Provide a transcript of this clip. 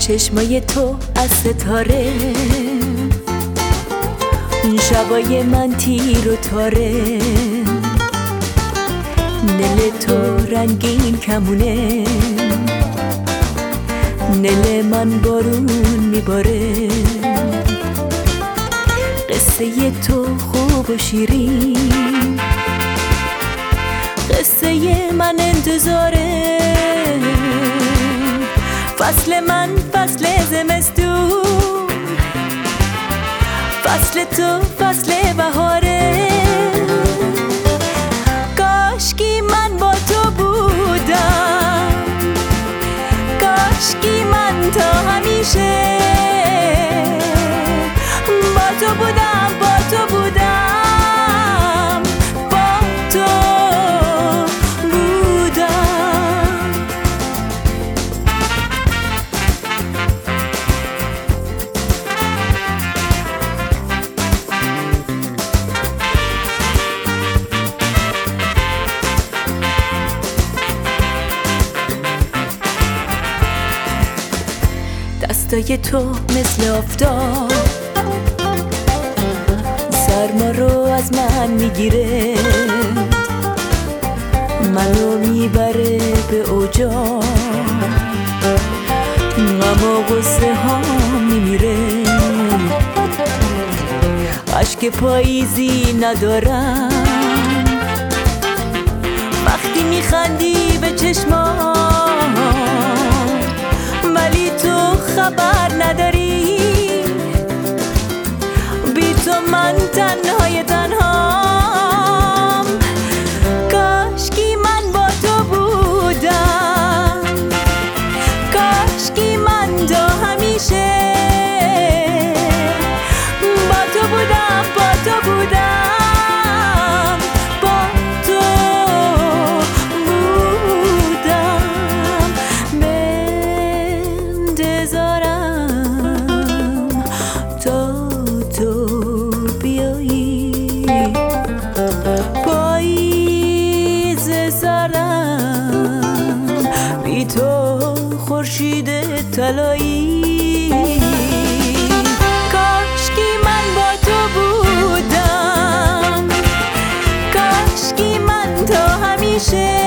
چشمای تو از ستاره، شبای من تیر و تاره، نل تو رنگین کمونه، نل من بارون میباره. قصه تو خوب و شیرین، قصه من انتظاره. فصل من فصل زمستون، فصل تو فصل بهاره. کاشکی من با تو بودم، کاشکی من تا همیشه با تو بودم، با تو بودم، با تو بودم. دستای تو مثل آفتاب سرما رو از من میگیره، منو میبره به اوجا، غم و غصه ها میمیره. عشق پاییزی ندارم وقتی میخندی به چشمام، ولی تو خبر نداری بی تو من تنهای تنهام. کاشکی من با تو بودم، کاشکی من تا همیشه با تو بودم، با تو بودم، با تو بودم. به انتظارم تا تو بیایی، پاییز سرم بی تو خورشید طلایی. کاشکی من با تو بودم، کاشکی من تا همیشه